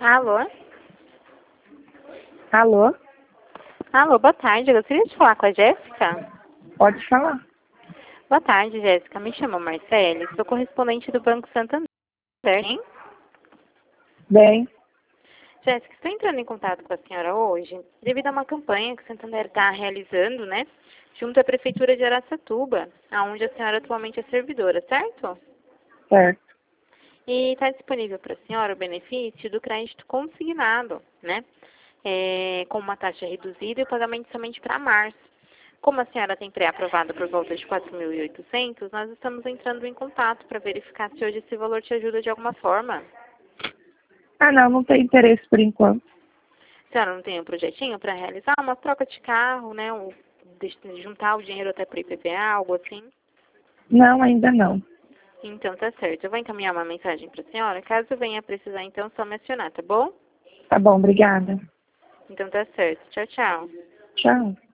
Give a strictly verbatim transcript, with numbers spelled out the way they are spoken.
Alô? Alô? Alô, boa tarde. Eu gostaria de falar com a Jéssica. Pode falar. Boa tarde, Jéssica. Me chamo Marcele. Sou correspondente do Banco Santander, hein? Bem, Jéssica, estou entrando em contato com a senhora hoje devido a uma campanha que o Santander está realizando, né? Junto à Prefeitura de Araçatuba, aonde a senhora atualmente é servidora, certo? certo. E está disponível para a senhora o benefício do crédito consignado, né? É, com uma taxa reduzida e o pagamento somente para março. Como a senhora tem pré-aprovado por volta de quatro mil e oitocentos, nós estamos entrando em contato para verificar se hoje esse valor te ajuda de alguma forma. Ah, não, não tem interesse por enquanto. A senhora não tem um projetinho para realizar uma troca de carro, né? Um, de- juntar o dinheiro até para o I P V A, algo assim? Não, ainda não. Então tá certo. Eu vou encaminhar uma mensagem para a senhora. Caso venha precisar, então, só me acionar, tá bom? Tá bom, obrigada. Então tá certo. Tchau, tchau. Tchau.